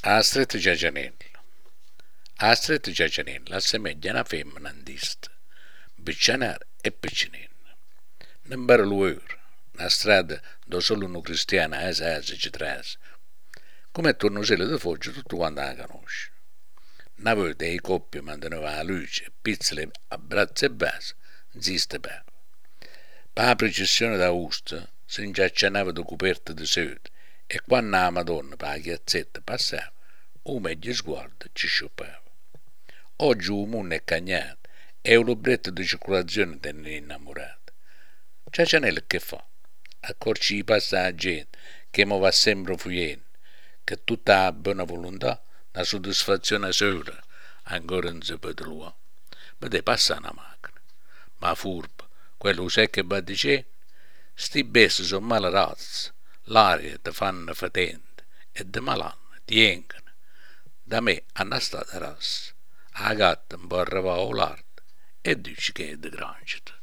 Astrid Giagianello. Astrid Giagianello assomiglia a una femmina antista, piccianare e piccinina. Non per l'uovo, una strada dove solo un cristiano a si ci trasa, come il tornosello di foggia tutto quanto la conosce. Una volta i coppie manteneva la luce e pizzole a braccia e base, ziste per. Per la precisione d'Augusto si ingiaccianava di coperte di seta e quando la Madonna per la chiazzetta passava, un meglio sguardo ci scioppava. Oggi il mondo è cagnato e un libretto di circolazione tenne innamorato. Ciacianello che fa? Accorci i passi alla gente che mi va sempre fuggendo, che tutta la buona volontà, la soddisfazione sola, ancora non si può trovare. Vede passa una macchina, ma furba, quello sai che va dicendo? Sti bestie sono male l'aria ti fanno fatente e di malanno ti encono. Da me hanno stata rassa, la gatta un po' arrivava all'arte e dici che è di granchito.